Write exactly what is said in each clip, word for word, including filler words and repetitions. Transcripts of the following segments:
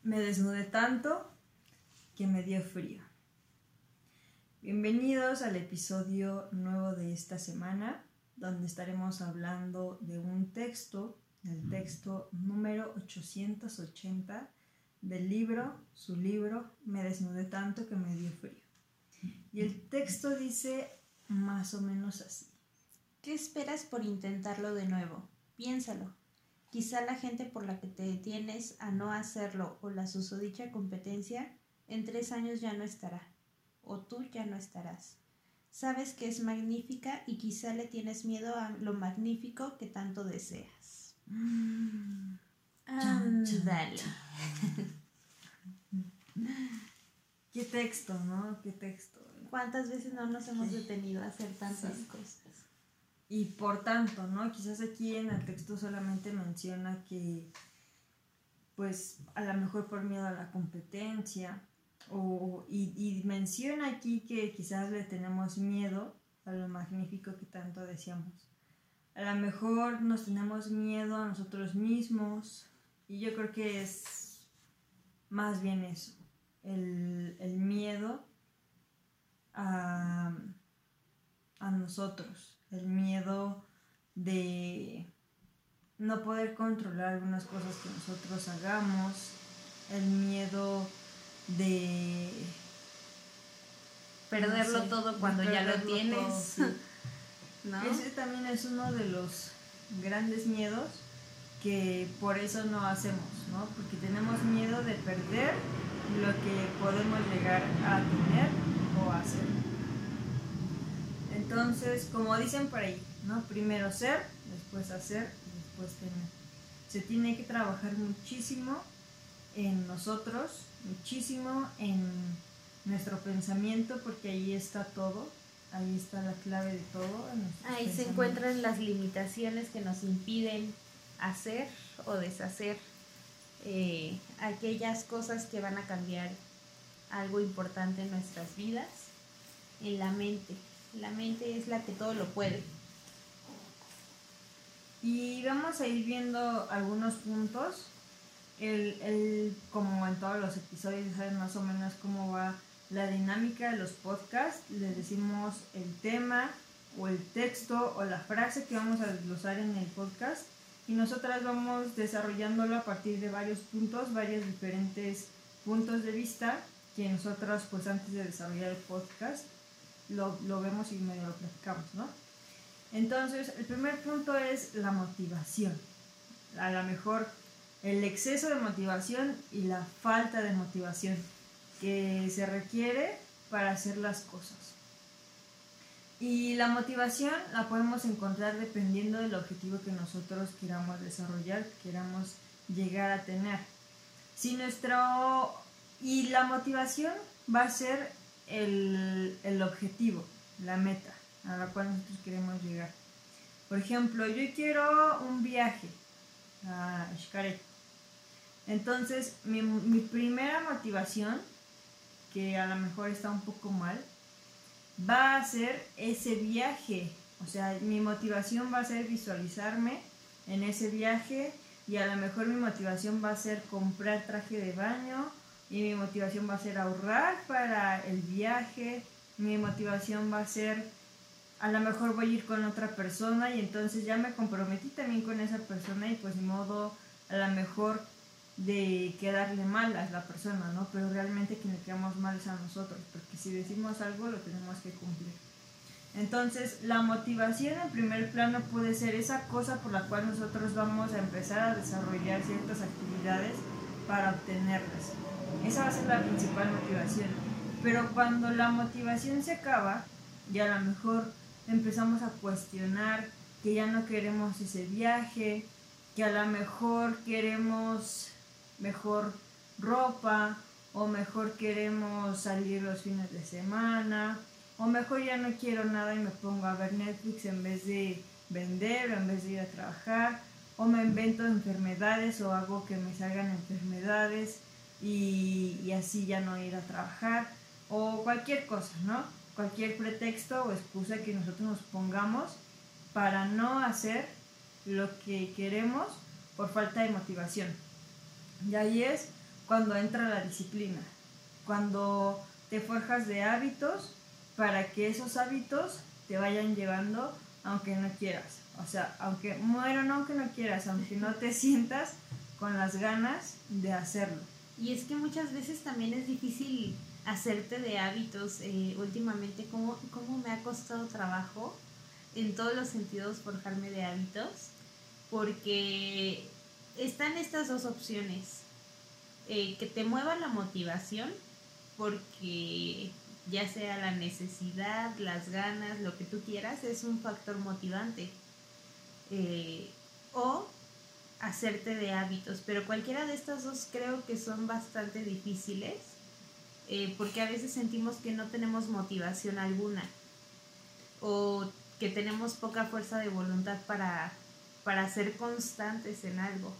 Me desnudé tanto que me dio frío. Bienvenidos al episodio nuevo de esta semana, donde estaremos hablando de un texto, el texto número ochocientos ochenta del libro, su libro, Me desnudé tanto que me dio frío. Y el texto dice más o menos así. ¿Qué esperas por intentarlo de nuevo? Piénsalo. Quizá la gente por la que te detienes a no hacerlo o la susodicha competencia en tres años ya no estará, o tú ya no estarás. Sabes que es magnífica y quizá le tienes miedo a lo magnífico que tanto deseas. Mm. Ándale. Qué texto, ¿no? Qué texto. ¿Cuántas veces no nos hemos detenido a hacer tantas Sí. cosas? Y por tanto, ¿no? Quizás aquí en el texto solamente menciona que, pues, a lo mejor por miedo a la competencia, o, y, y menciona aquí que quizás le tenemos miedo a lo magnífico que tanto deseamos. A lo mejor nos tenemos miedo a nosotros mismos, y yo creo que es más bien eso, el, el miedo a, a nosotros. El miedo de no poder controlar algunas cosas que nosotros hagamos, el miedo de Perderlo no sé, todo de cuando ya lo perderlo tienes. todo, sí. ¿No? Ese también es uno de los grandes miedos que por eso no hacemos, ¿no? Porque tenemos miedo de perder lo que podemos llegar a tener o hacer. Entonces, como dicen por ahí, ¿no? Primero ser, después hacer y después tener. Se tiene que trabajar muchísimo en nosotros, muchísimo en nuestro pensamiento, porque ahí está todo, ahí está la clave de todo. Ahí se encuentran las limitaciones que nos impiden hacer o deshacer eh, aquellas cosas que van a cambiar algo importante en nuestras vidas. En la mente. La mente es la que todo lo puede. Y vamos a ir viendo algunos puntos. El, el, como en todos los episodios, saben más o menos cómo va la dinámica de los podcasts. Les decimos el tema o el texto o la frase que vamos a desglosar en el podcast, y nosotras vamos desarrollándolo a partir de varios puntos, varios diferentes puntos de vista que nosotros, pues antes de desarrollar el podcast, lo, lo vemos y medio lo platicamos, ¿no? Entonces, el primer punto es la motivación. A lo mejor el exceso de motivación y la falta de motivación que se requiere para hacer las cosas. Y la motivación la podemos encontrar dependiendo del objetivo que nosotros queramos desarrollar, que queramos llegar a tener. Si nuestro... Y la motivación va a ser el, el objetivo, la meta a la cual nosotros queremos llegar. Por ejemplo, yo quiero un viaje a Xcaret. Entonces, mi, mi primera motivación, que a lo mejor está un poco mal, va a ser ese viaje. O sea, mi motivación va a ser visualizarme en ese viaje, y a lo mejor mi motivación va a ser comprar traje de baño, y mi motivación va a ser ahorrar para el viaje, mi motivación va a ser, a lo mejor voy a ir con otra persona y entonces ya me comprometí también con esa persona, y pues ni modo a lo mejor de quedarle mal a la persona, ¿no? Pero realmente quien le quedamos mal es a nosotros, porque si decimos algo lo tenemos que cumplir. Entonces, la motivación en primer plano puede ser esa cosa por la cual nosotros vamos a empezar a desarrollar ciertas actividades para obtenerlas. Esa va a ser la principal motivación. Pero cuando la motivación se acaba, y a lo mejor empezamos a cuestionar que ya no queremos ese viaje, que a lo mejor queremos mejor ropa, o mejor queremos salir los fines de semana, o mejor ya no quiero nada y me pongo a ver Netflix en vez de vender o en vez de ir a trabajar, o me invento enfermedades o hago que me salgan enfermedades y, y así ya no ir a trabajar, o cualquier cosa, ¿no? Cualquier pretexto o excusa que nosotros nos pongamos para no hacer lo que queremos por falta de motivación. Y ahí es cuando entra la disciplina, cuando te forjas de hábitos para que esos hábitos te vayan llevando aunque no quieras. O sea, aunque muero, no aunque no quieras, aunque no te sientas con las ganas de hacerlo. Y es que muchas veces también es difícil hacerte de hábitos. Eh, últimamente, ¿cómo, cómo me ha costado trabajo en todos los sentidos forjarme de hábitos? Porque están estas dos opciones. Eh, que te mueva la motivación, porque ya sea la necesidad, las ganas, lo que tú quieras, es un factor motivante. Eh, o hacerte de hábitos, pero cualquiera de estas dos creo que son bastante difíciles, eh, porque a veces sentimos que no tenemos motivación alguna o que tenemos poca fuerza de voluntad para, para ser constantes en algo.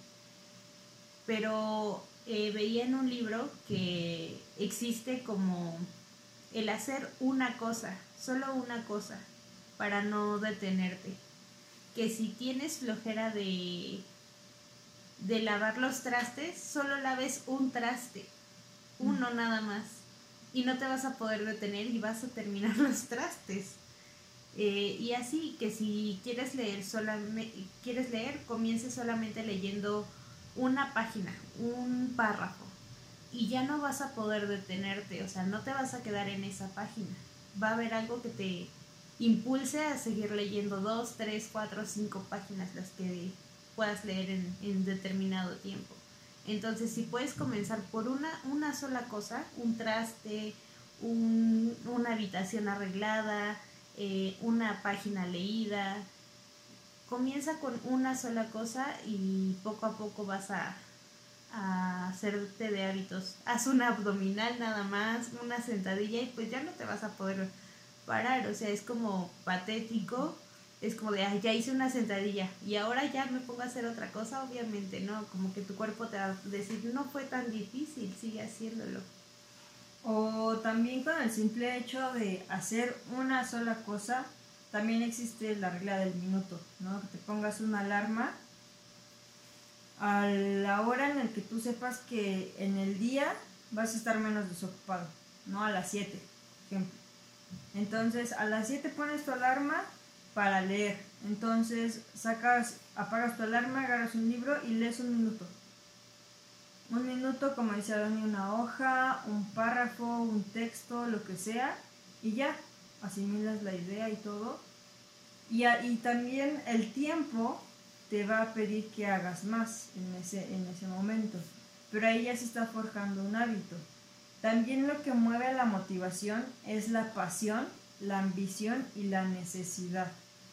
Pero eh, veía en un libro que existe como el hacer una cosa, solo una cosa, para no detenerte. Que si tienes flojera de, de lavar los trastes, solo laves un traste, uno mm. nada más, y no te vas a poder detener y vas a terminar los trastes. Eh, y así que si quieres leer, solamente, quieres leer, comiences solamente leyendo una página, un párrafo, y ya no vas a poder detenerte, o sea, no te vas a quedar en esa página. Va a haber algo que te impulse a seguir leyendo dos, tres, cuatro, cinco páginas, las que puedas leer en, en determinado tiempo. Entonces, si puedes comenzar por una, una sola cosa, un traste, un, una habitación arreglada, eh, una página leída, comienza con una sola cosa y poco a poco vas a, a hacerte de hábitos. Haz una abdominal nada más, una sentadilla, y pues ya no te vas a poder parar. O sea, es como patético, es como de, ay, ya hice una sentadilla y ahora ya me pongo a hacer otra cosa. Obviamente no, como que tu cuerpo te va a decir, no fue tan difícil, sigue haciéndolo. O también con el simple hecho de hacer una sola cosa, también existe la regla del minuto, ¿no? Que te pongas una alarma a la hora en la que tú sepas que en el día vas a estar menos desocupado, ¿no? A las siete, por ejemplo. Entonces, a las siete pones tu alarma para leer. Entonces, sacas, apagas tu alarma, agarras un libro y lees un minuto. Un minuto, como dice Adoni, una hoja, un párrafo, un texto, lo que sea, y ya, asimilas la idea y todo. Y, a, y también el tiempo te va a pedir que hagas más en ese, en ese momento. Pero ahí ya se está forjando un hábito. También lo que mueve a la motivación es la pasión, la ambición y la necesidad.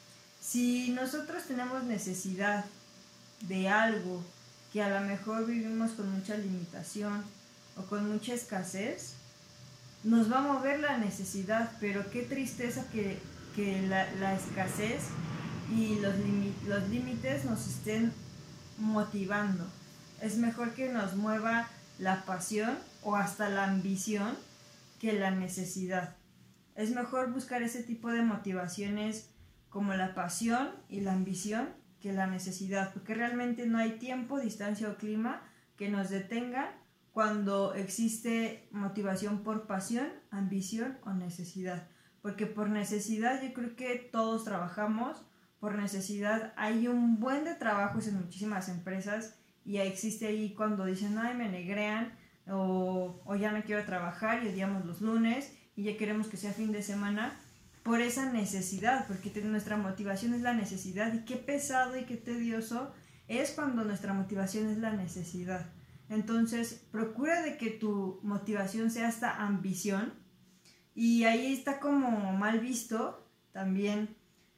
Si nosotros tenemos necesidad de algo que a lo mejor vivimos con mucha limitación o con mucha escasez, nos va a mover la necesidad, pero qué tristeza que, que la, la escasez y los, limi, los límites nos estén motivando. Es mejor que nos mueva la pasión o hasta la ambición que la necesidad. Es mejor buscar ese tipo de motivaciones como la pasión y la ambición que la necesidad, porque realmente no hay tiempo, distancia o clima que nos detengan cuando existe motivación por pasión, ambición o necesidad. Porque por necesidad yo creo que todos trabajamos, por necesidad hay un buen de trabajos en muchísimas empresas y existe ahí cuando dicen, ay, me negrean o, o ya no quiero trabajar y odiamos los lunes y ya queremos que sea fin de semana. Por esa necesidad, porque nuestra motivación es la necesidad, y qué pesado y qué tedioso es cuando nuestra motivación es la necesidad. Entonces, procura de que tu motivación sea esta ambición, y ahí está como mal visto, también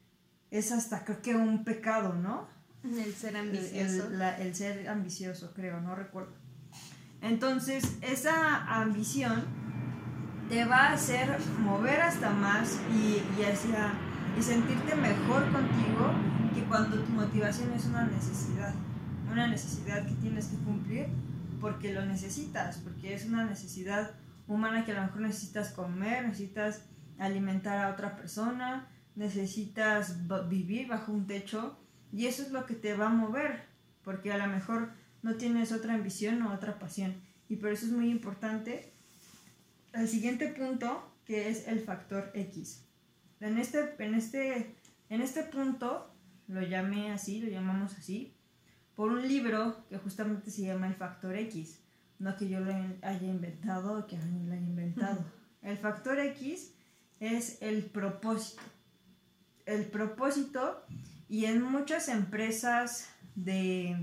es hasta creo que un pecado, ¿no? El ser ambicioso. El, el, la, el ser ambicioso, creo, no recuerdo. Entonces, esa ambición te va a hacer mover hasta más y, y, hacia, y sentirte mejor contigo que cuando tu motivación es una necesidad. Una necesidad que tienes que cumplir porque lo necesitas, porque es una necesidad humana que a lo mejor necesitas comer, necesitas alimentar a otra persona, necesitas vivir bajo un techo, y eso es lo que te va a mover, porque a lo mejor no tienes otra ambición o otra pasión. y por eso es muy importante el siguiente punto, que es el factor X. En este, en este, en este punto lo llamé así, lo llamamos así, por un libro que justamente se llama El Factor X. No que yo lo haya inventado o que alguien lo haya inventado. El factor X es el propósito. El propósito, y en muchas empresas de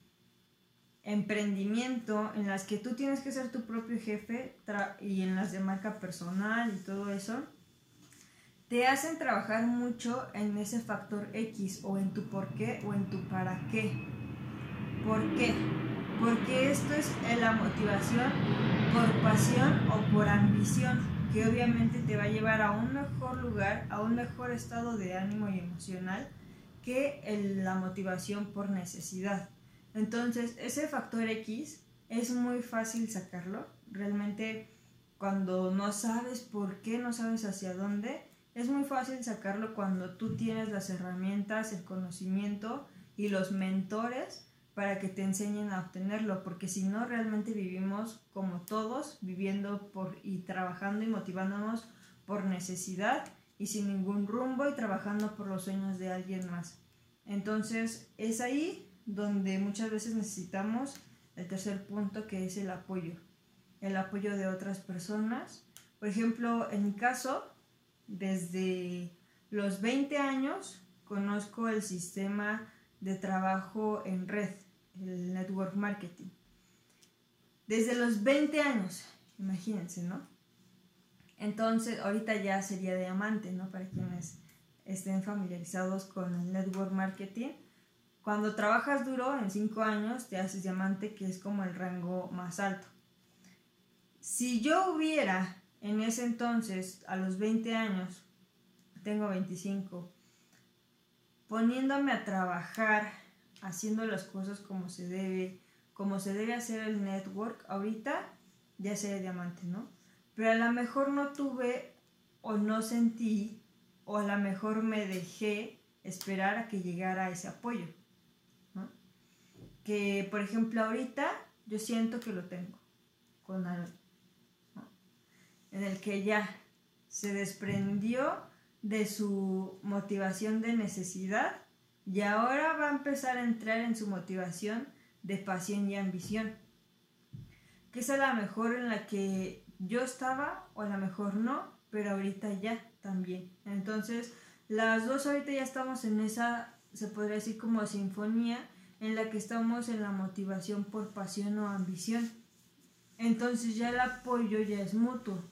emprendimiento en las que tú tienes que ser tu propio jefe y en las de marca personal y todo eso, te hacen trabajar mucho en ese factor X, o en tu por qué o en tu para qué. ¿Por qué? Porque esto es la motivación por pasión o por ambición, que obviamente te va a llevar a un mejor lugar, a un mejor estado de ánimo y emocional que el, la motivación por necesidad. Entonces, ese factor X es muy fácil sacarlo. Realmente, cuando no sabes por qué, no sabes hacia dónde, es muy fácil sacarlo cuando tú tienes las herramientas, el conocimiento y los mentores para que te enseñen a obtenerlo, porque si no, realmente vivimos como todos, viviendo por y trabajando y motivándonos por necesidad y sin ningún rumbo, y trabajando por los sueños de alguien más. Entonces es ahí donde muchas veces necesitamos el tercer punto, que es el apoyo, el apoyo de otras personas. Por ejemplo, en mi caso, desde los veinte años conozco el sistema de trabajo en red, el network marketing. Desde los veinte años, imagínense, ¿no? Entonces, ahorita ya sería diamante, ¿no? Para quienes estén familiarizados con el network marketing. Cuando trabajas duro, en cinco años, te haces diamante, que es como el rango más alto. Si yo hubiera, en ese entonces, a los veinte años, tengo veinticinco, poniéndome a trabajar, haciendo las cosas como se debe, como se debe hacer el network, ahorita ya sería diamante, ¿no? Pero a lo mejor no tuve o no sentí, o a lo mejor me dejé esperar a que llegara ese apoyo, ¿no? Que, por ejemplo, ahorita yo siento que lo tengo con algo, ¿no? En el que ya se desprendió de su motivación de necesidad y ahora va a empezar a entrar en su motivación de pasión y ambición, que es a lo mejor en la que yo estaba, o a lo mejor no, pero ahorita ya también. Entonces las dos ahorita ya estamos en esa, se podría decir, como sinfonía, en la que estamos en la motivación por pasión o ambición. Entonces ya el apoyo ya es mutuo.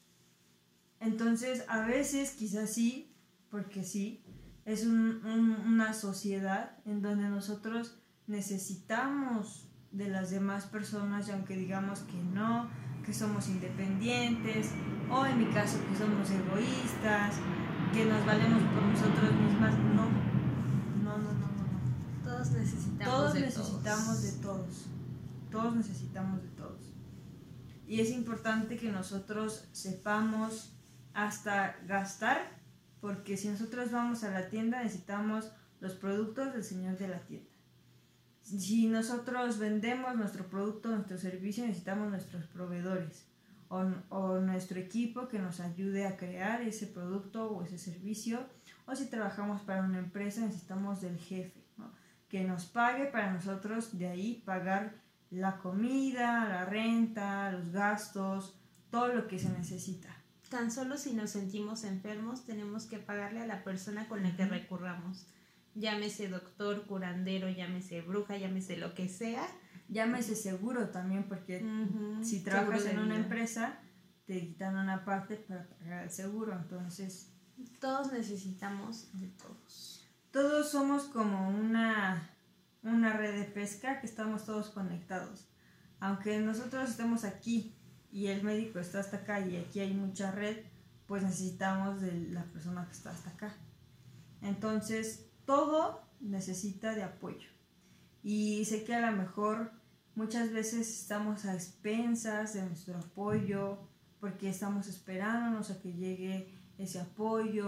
Entonces a veces quizás sí, porque sí, es un, un, una sociedad en donde nosotros necesitamos de las demás personas, y aunque digamos que no, que somos independientes, o en mi caso que somos egoístas, que nos valemos por nosotros mismas, no, no, no, no, no, no. Todos necesitamos todos de necesitamos todos. de todos, todos necesitamos de todos. Y es importante que nosotros sepamos hasta gastar, porque si nosotros vamos a la tienda necesitamos los productos del señor de la tienda. Si nosotros vendemos nuestro producto, nuestro servicio, necesitamos nuestros proveedores o, o nuestro equipo que nos ayude a crear ese producto o ese servicio. O si trabajamos para una empresa, necesitamos del jefe, ¿no? Que nos pague para nosotros de ahí pagar la comida, la renta, los gastos, todo lo que se necesita. Tan solo si nos sentimos enfermos, tenemos que pagarle a la persona con la que recurramos. Llámese doctor, curandero, llámese bruja, llámese lo que sea. Llámese seguro también, porque uh-huh. si trabajas en una empresa, te quitan una parte para pagar el seguro. Entonces, todos necesitamos de todos. Todos somos como una, una red de pesca, que estamos todos conectados. Aunque nosotros estemos aquí y el médico está hasta acá y aquí hay mucha red, pues necesitamos de la persona que está hasta acá. Entonces, todo necesita de apoyo. Y sé que a lo mejor muchas veces estamos a expensas de nuestro apoyo, porque estamos esperándonos a que llegue ese apoyo,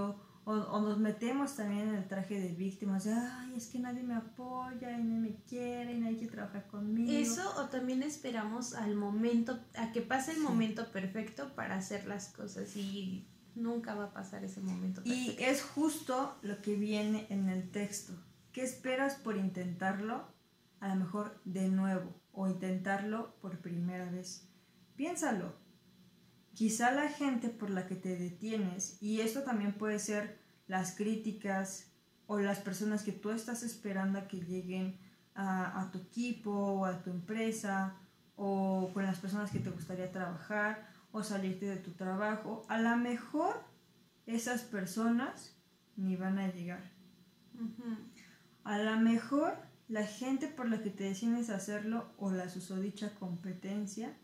O, o nos metemos también en el traje de víctimas, de, ay, es que nadie me apoya y nadie me quiere y nadie quiere trabajar conmigo. Eso, o también esperamos al momento, a que pase el sí. momento perfecto para hacer las cosas y nunca va a pasar ese momento perfecto. Y es justo lo que viene en el texto. ¿Qué esperas por intentarlo? A lo mejor de nuevo o intentarlo por primera vez. Piénsalo. Quizá la gente por la que te detienes, y esto también puede ser las críticas o las personas que tú estás esperando a que lleguen a, a tu equipo o a tu empresa, o con las personas que te gustaría trabajar o salirte de tu trabajo, a lo mejor esas personas ni van a llegar. Uh-huh. A lo mejor la gente por la que te decides hacerlo o la susodicha competencia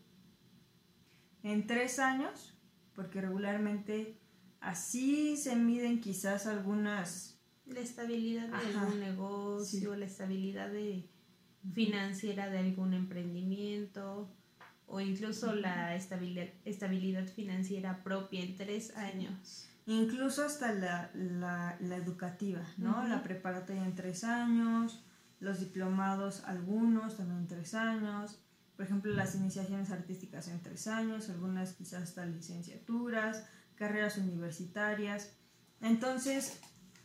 en tres años, porque regularmente así se miden quizás algunas... La estabilidad de Ajá, algún negocio, sí. la estabilidad de financiera de algún emprendimiento, o incluso uh-huh. la estabilidad, estabilidad financiera propia en tres años. Incluso hasta la, la, la educativa, ¿no? Uh-huh. La preparatoria en tres años, los diplomados algunos también en tres años. Por ejemplo, las iniciaciones artísticas en tres años, algunas quizás hasta licenciaturas, carreras universitarias. Entonces,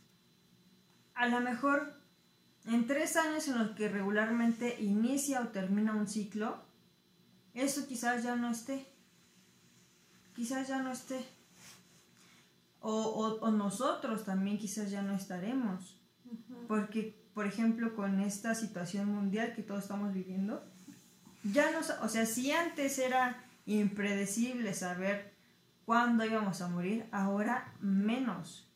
a lo mejor en tres años en los que regularmente inicia o termina un ciclo, eso quizás ya no esté. Quizás ya no esté. O, o, o nosotros también quizás ya no estaremos. Uh-huh. Porque, por ejemplo, con esta situación mundial que todos estamos viviendo, ya no, o sea, si antes era impredecible saber cuándo íbamos a morir, ahora menos.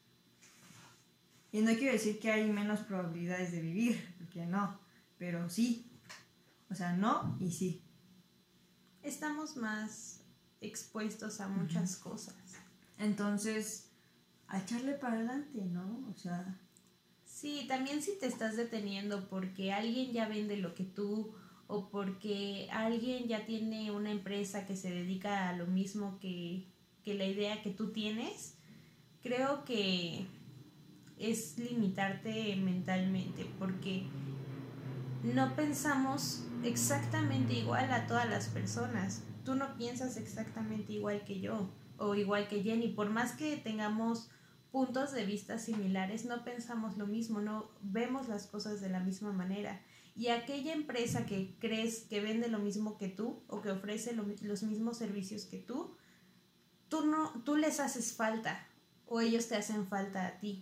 Y no quiero decir que hay menos probabilidades de vivir, porque no, pero sí. O sea, no y sí. Estamos más expuestos a muchas uh-huh. cosas. Entonces, a echarle para adelante, ¿no? O sea... Sí, también si te estás deteniendo porque alguien ya vende lo que tú... o porque alguien ya tiene una empresa que se dedica a lo mismo que, que la idea que tú tienes, creo que es limitarte mentalmente, porque no pensamos exactamente igual a todas las personas. Tú no piensas exactamente igual que yo o igual que Jenny, por más que tengamos puntos de vista similares, no pensamos lo mismo, no vemos las cosas de la misma manera. Y aquella empresa que crees que vende lo mismo que tú o que ofrece lo, los mismos servicios que tú, tú, no, tú les haces falta o ellos te hacen falta a ti,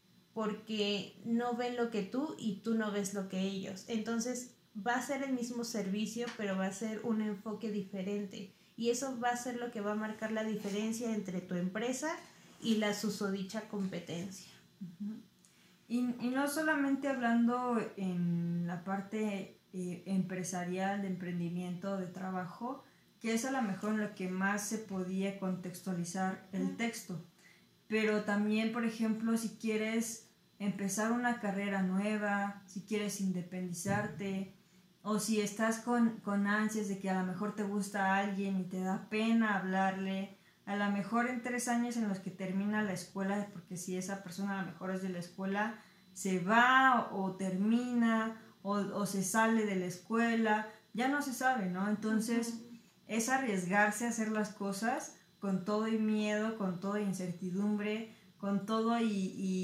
porque no ven lo que tú y tú no ves lo que ellos. Entonces va a ser el mismo servicio, pero va a ser un enfoque diferente. Y eso va a ser lo que va a marcar la diferencia entre tu empresa y la susodicha competencia. Uh-huh. Y, y no solamente hablando en la parte eh, empresarial, de emprendimiento, de trabajo, que es a lo mejor en lo que más se podía contextualizar el texto, pero también, por ejemplo, si quieres empezar una carrera nueva, si quieres independizarte, o si estás con, con ansias de que a lo mejor te gusta alguien y te da pena hablarle, a lo mejor en tres años en los que termina la escuela, porque si esa persona a lo mejor es de la escuela, se va o, o termina o, o se sale de la escuela, ya no se sabe, ¿no? Entonces uh-huh. es arriesgarse a hacer las cosas con todo y miedo, con toda incertidumbre, con todo y,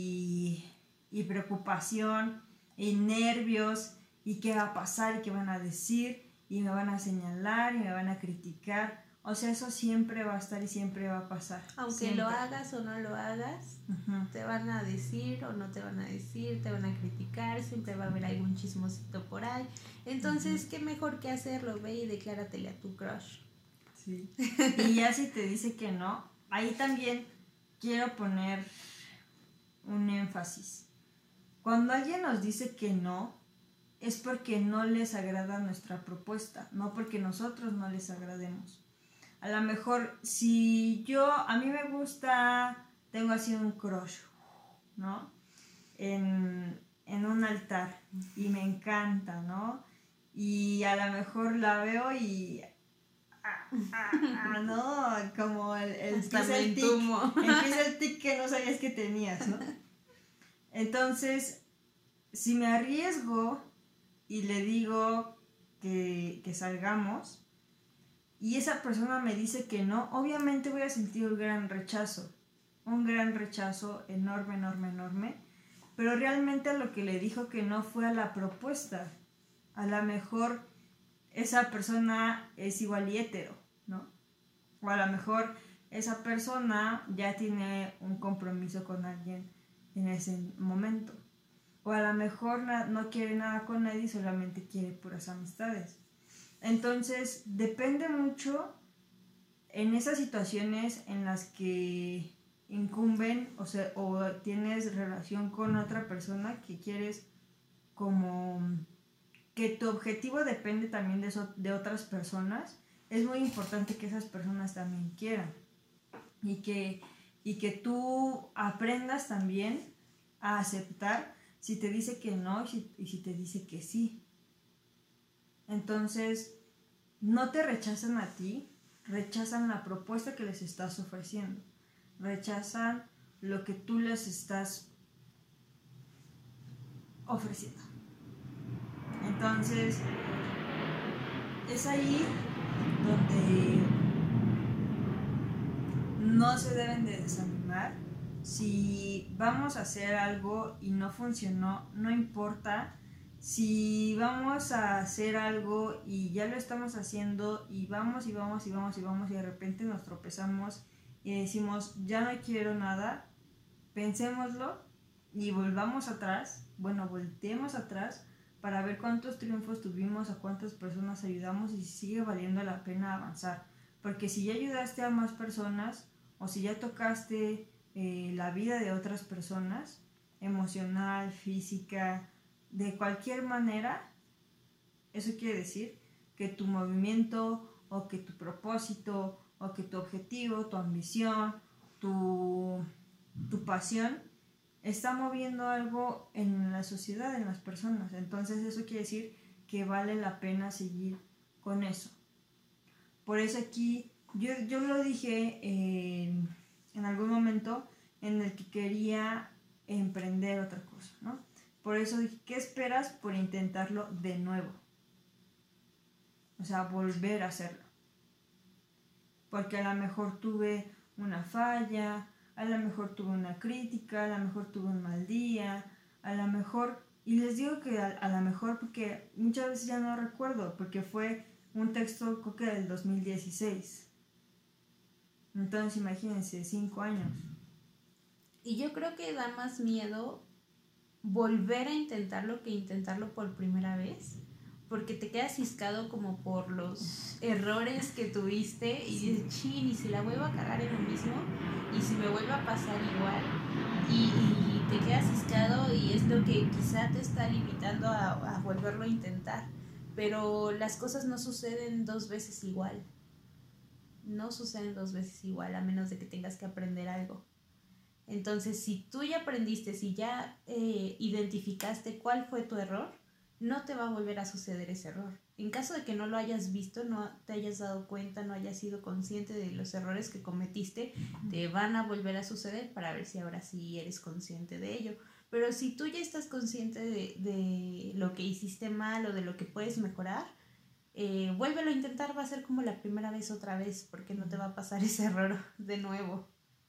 y, y preocupación y nervios y qué va a pasar y qué van a decir y me van a señalar y me van a criticar. O sea, eso siempre va a estar y siempre va a pasar. Aunque siempre. Lo hagas o no lo hagas, uh-huh. te van a decir o no te van a decir, te van a criticar, siempre va a haber algún chismosito por ahí. Entonces, uh-huh. qué mejor que hacerlo, ve y decláratele a tu crush. Sí. Y ya si te dice que no, ahí también quiero poner un énfasis. Cuando alguien nos dice que no, es porque no les agrada nuestra propuesta, no porque nosotros no les agrademos. A lo mejor si yo, a mí me gusta, tengo así un crush, ¿no? En, en un altar y me encanta, ¿no? Y a lo mejor la veo y ah, no, como el, el Hasta empieza me el tic, entumo. empieza el tic que no sabías que tenías, ¿no? Entonces, si me arriesgo y le digo que, que salgamos y esa persona me dice que no, obviamente voy a sentir un gran rechazo, un gran rechazo enorme, enorme, enorme, pero realmente lo que le dijo que no fue a la propuesta. A lo mejor esa persona es igual y hetero, ¿no? O a lo mejor esa persona ya tiene un compromiso con alguien en ese momento. O a lo mejor na- no quiere nada con nadie, solamente quiere puras amistades. Entonces, depende mucho en esas situaciones en las que incumben, o sea, o tienes relación con otra persona que quieres como que tu objetivo depende también de, eso, de otras personas, es muy importante que esas personas también quieran y que, y que tú aprendas también a aceptar si te dice que no y si, y si te dice que sí. Entonces, no te rechazan a ti, rechazan la propuesta que les estás ofreciendo, rechazan lo que tú les estás ofreciendo. Entonces, es ahí donde no se deben de desanimar. Si vamos a hacer algo y no funcionó, no importa. Si vamos a hacer algo y ya lo estamos haciendo y vamos y vamos y vamos y vamos y de repente nos tropezamos y decimos, ya no quiero nada, pensémoslo y volvamos atrás, bueno, volteemos atrás para ver cuántos triunfos tuvimos, a cuántas personas ayudamos y si sigue valiendo la pena avanzar. Porque si ya ayudaste a más personas o si ya tocaste eh, la vida de otras personas, emocional, física, de cualquier manera, eso quiere decir que tu movimiento o que tu propósito o que tu objetivo, tu ambición, tu, tu pasión está moviendo algo en la sociedad, en las personas. Entonces eso quiere decir que vale la pena seguir con eso. Por eso aquí yo, yo lo dije en, en algún momento en el que quería emprender otra cosa, ¿no? Por eso dije, ¿qué esperas por intentarlo de nuevo? O sea, volver a hacerlo. Porque a lo mejor tuve una falla, a lo mejor tuve una crítica, a lo mejor tuve un mal día, a lo mejor, y les digo que a, a lo mejor porque muchas veces ya no recuerdo, porque fue un texto creo que del dos mil dieciséis. Entonces imagínense, cinco años. Y yo creo que da más miedo volver a intentarlo que intentarlo por primera vez, porque te quedas ciscado como por los errores que tuviste y dices, chin, y si la vuelvo a cagar en lo mismo, y si me vuelve a pasar igual, y, y te quedas ciscado y es lo que quizá te está limitando a, a volverlo a intentar, pero las cosas no suceden dos veces igual, no suceden dos veces igual, a menos de que tengas que aprender algo. Entonces, si tú ya aprendiste, si ya eh, identificaste cuál fue tu error, no te va a volver a suceder ese error. En caso de que no lo hayas visto, no te hayas dado cuenta, no hayas sido consciente de los errores que cometiste, te van a volver a suceder para ver si ahora sí eres consciente de ello. Pero si tú ya estás consciente de, de lo que hiciste mal o de lo que puedes mejorar, eh, vuélvelo a intentar, va a ser como la primera vez otra vez, porque no te va a pasar ese error de nuevo.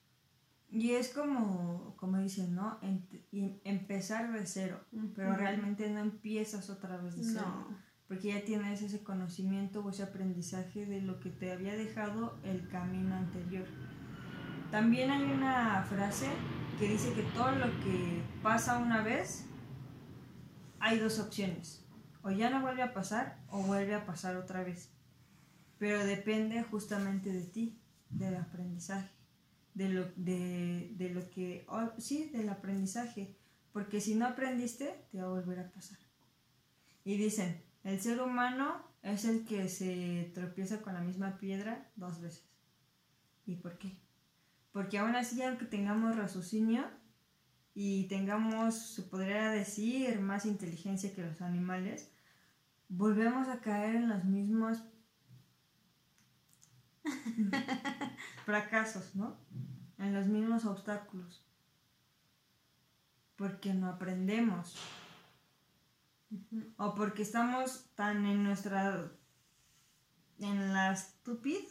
Y es como, como dicen, ¿no? Em, empezar de cero, uh-huh. Pero realmente no empiezas otra vez de cero. No. Porque ya tienes ese conocimiento o ese aprendizaje de lo que te había dejado el camino anterior. También hay una frase que dice que todo lo que pasa una vez, hay dos opciones. O ya no vuelve a pasar o vuelve a pasar otra vez. Pero depende justamente de ti, del aprendizaje. De lo, de, de lo que, oh, sí, del aprendizaje, porque si no aprendiste, te va a volver a pasar. Y dicen, el ser humano es el que se tropieza con la misma piedra dos veces. ¿Y por qué? Porque aún así, aunque tengamos raciocinio y tengamos, se podría decir, más inteligencia que los animales, volvemos a caer en los mismos fracasos, ¿no? En los mismos obstáculos. Porque no aprendemos. Uh-huh. O porque estamos tan en nuestra... en la estúpida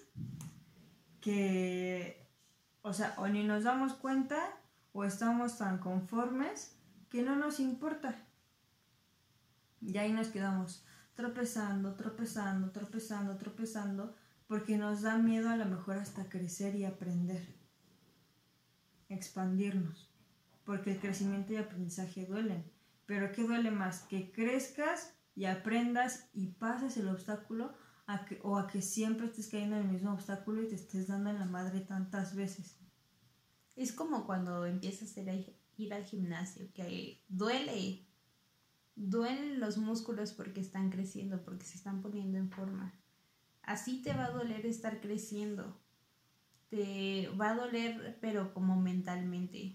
que... o sea, o ni nos damos cuenta o estamos tan conformes que no nos importa. Y ahí nos quedamos tropezando, tropezando, tropezando, tropezando, porque nos da miedo a lo mejor hasta crecer y aprender, expandirnos, porque el crecimiento y aprendizaje duelen. Pero ¿qué duele más? Que crezcas y aprendas y pases el obstáculo a que, o a que siempre estés cayendo en el mismo obstáculo y te estés dando en la madre tantas veces. Es como cuando empiezas a ir, a ir al gimnasio, que duele. Duelen los músculos porque están creciendo, porque se están poniendo en forma. Así te va a doler estar creciendo. Te va a doler, pero como mentalmente.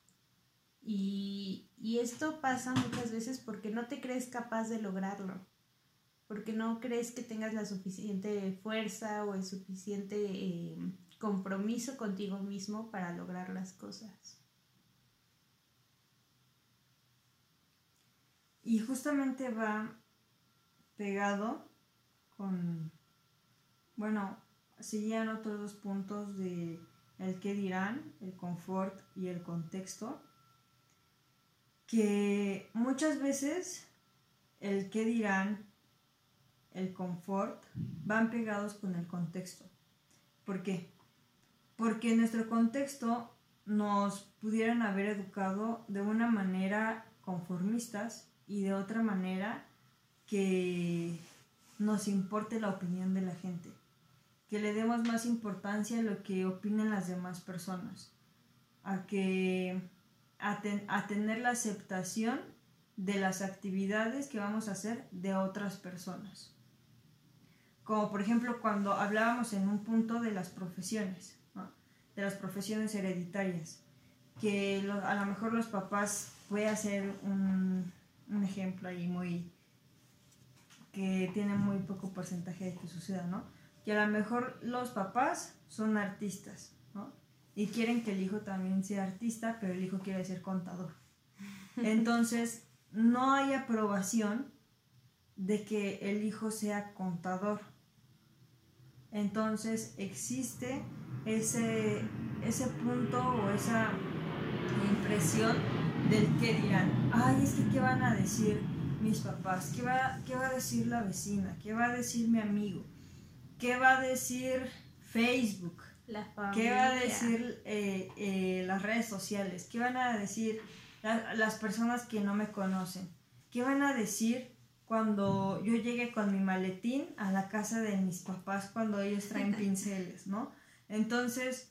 Y, y esto pasa muchas veces porque no te crees capaz de lograrlo. Porque no crees que tengas la suficiente fuerza o el suficiente eh, compromiso contigo mismo para lograr las cosas. Y justamente va pegado con, bueno, seguían otros dos puntos de el qué dirán, el confort y el contexto, que muchas veces el qué dirán, el confort, van pegados con el contexto. ¿Por qué? Porque en nuestro contexto nos pudieran haber educado de una manera conformistas y de otra manera que nos importe la opinión de la gente, que le demos más importancia a lo que opinen las demás personas, a que a, ten, a tener la aceptación de las actividades que vamos a hacer de otras personas. Como por ejemplo cuando hablábamos en un punto de las profesiones, ¿no? De las profesiones hereditarias, que lo, a lo mejor los papás puede hacer un, un ejemplo ahí muy que tiene muy poco porcentaje de que suceda, ¿no? Que a lo mejor los papás son artistas, ¿no? Y quieren que el hijo también sea artista, pero el hijo quiere ser contador. Entonces no hay aprobación de que el hijo sea contador. Entonces existe ese, ese punto o esa impresión del qué dirán. Ay, es que qué van a decir mis papás, qué va, qué va a decir la vecina, qué va a decir mi amigo, qué va a decir Facebook, la familia, qué va a decir eh, eh, las redes sociales, qué van a decir la, las personas que no me conocen, qué van a decir cuando yo llegue con mi maletín a la casa de mis papás cuando ellos traen pinceles, ¿no? Entonces,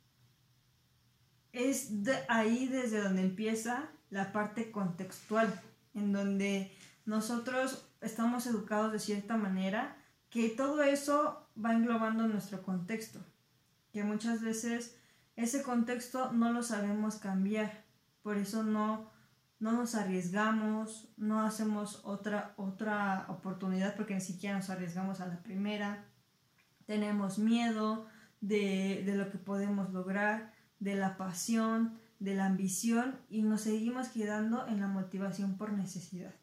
es de ahí desde donde empieza la parte contextual, en donde nosotros estamos educados de cierta manera, que todo eso va englobando nuestro contexto, que muchas veces ese contexto no lo sabemos cambiar, por eso no... no nos arriesgamos, no hacemos otra, otra oportunidad porque ni siquiera nos arriesgamos a la primera. Tenemos miedo de, de lo que podemos lograr, de la pasión, de la ambición y nos seguimos quedando en la motivación por necesidad.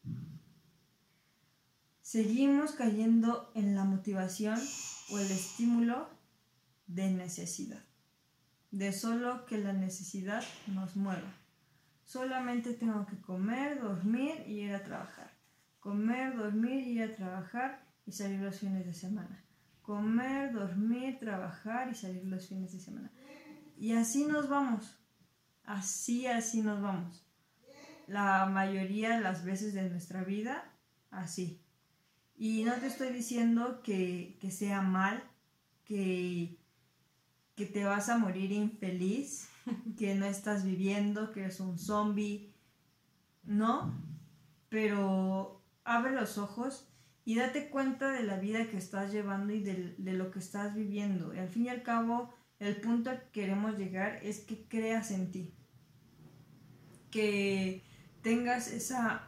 Seguimos cayendo en la motivación o el estímulo de necesidad, de solo que la necesidad nos mueva. Solamente tengo que comer, dormir y ir a trabajar. Comer, dormir y ir a trabajar y salir los fines de semana. Comer, dormir, trabajar y salir los fines de semana. Y así nos vamos. Así, así nos vamos. La mayoría de las veces de nuestra vida, así. Y no te estoy diciendo que, que sea mal, que, que te vas a morir infeliz, que no estás viviendo, que eres un zombie, no, pero abre los ojos y date cuenta de la vida que estás llevando y de, de lo que estás viviendo. Y al fin y al cabo, el punto al que queremos llegar es que creas en ti, que tengas esa,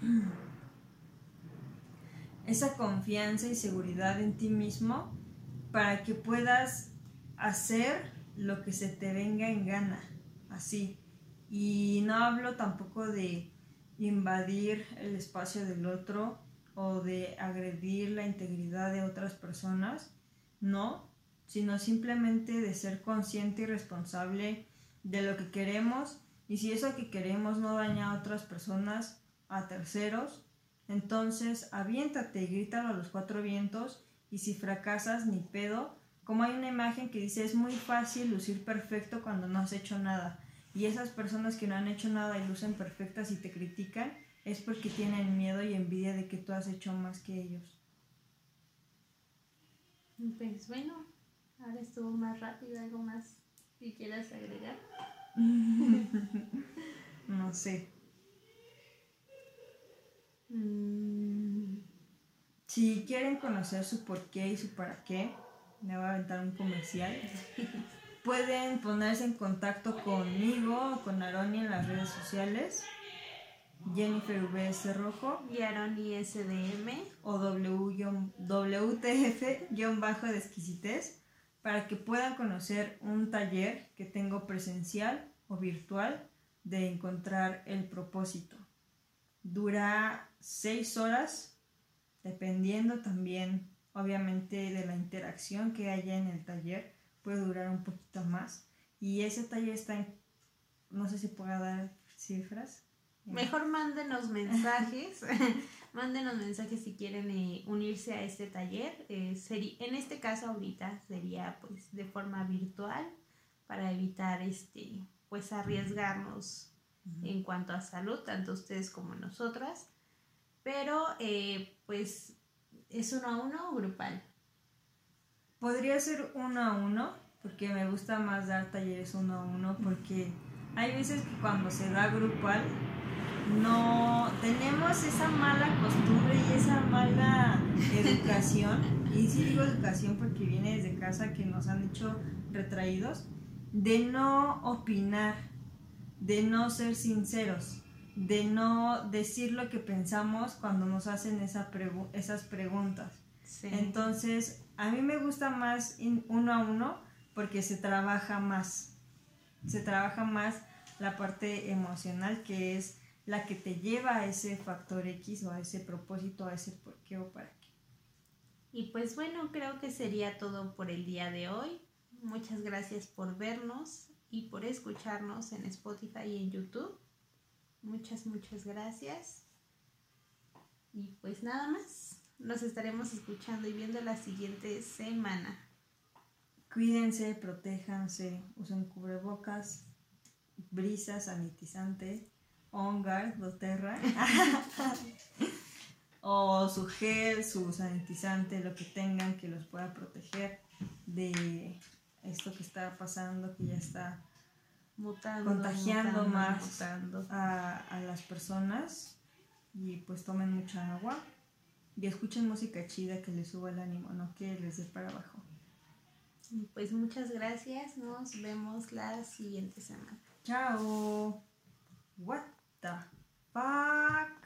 esa confianza y seguridad en ti mismo para que puedas hacer lo que se te venga en gana, así. Y no hablo tampoco de invadir el espacio del otro o de agredir la integridad de otras personas, no, sino simplemente de ser consciente y responsable de lo que queremos, y si eso que queremos no daña a otras personas, a terceros, entonces aviéntate y grítalo a los cuatro vientos, y si fracasas, ni pedo. Como hay una imagen que dice, es muy fácil lucir perfecto cuando no has hecho nada, y esas personas que no han hecho nada y lucen perfectas y te critican, es porque tienen miedo y envidia de que tú has hecho más que ellos. Pues bueno, ahora estuvo más rápido. ¿Algo más que quieras agregar? No sé. Mm. Si quieren conocer su por qué y su para qué, me voy a aventar un comercial. Pueden ponerse en contacto conmigo o con Aroni en las redes sociales. Jennifer V S Rojo y Aroni S D M o W T F-de exquisitez, para que puedan conocer un taller que tengo presencial o virtual de encontrar el propósito. Dura seis horas, dependiendo también obviamente de la interacción que haya en el taller, puede durar un poquito más. Y ese taller está en, no sé si pueda dar cifras. Mejor mándenos mensajes, mándenos mensajes si quieren eh, unirse a este taller. Eh, seri- en este caso ahorita sería pues de forma virtual para evitar este pues arriesgarnos uh-huh. en cuanto a salud, tanto ustedes como nosotras. Pero eh, pues es uno a uno o grupal. Podría ser uno a uno, porque me gusta más dar talleres uno a uno, porque hay veces que cuando se da grupal no tenemos esa mala costumbre y esa mala educación, y sí digo educación porque viene desde casa, que nos han hecho retraídos, de no opinar, de no ser sinceros, de no decir lo que pensamos cuando nos hacen esa pregu- esas preguntas. Sí. Entonces, a mí me gusta más in- uno a uno porque se trabaja más, se trabaja más la parte emocional, que es la que te lleva a ese factor X o a ese propósito, a ese por qué o para qué. Y pues bueno, creo que sería todo por el día de hoy. Muchas gracias por vernos y por escucharnos en Spotify y en YouTube. Muchas, muchas gracias. Y pues nada más, nos estaremos escuchando y viendo la siguiente semana. Cuídense, protéjanse, usen cubrebocas, brisa sanitizante, On Guard, doTERRA, o su gel, su sanitizante, lo que tengan que los pueda proteger de esto que está pasando, que ya está mutando, contagiando mutando, más mutando. A, a las personas. Y pues tomen mucha agua y escuchen música chida que les suba el ánimo, no que les dé para abajo. Pues muchas gracias, nos vemos la siguiente semana. Chao. What the fuck?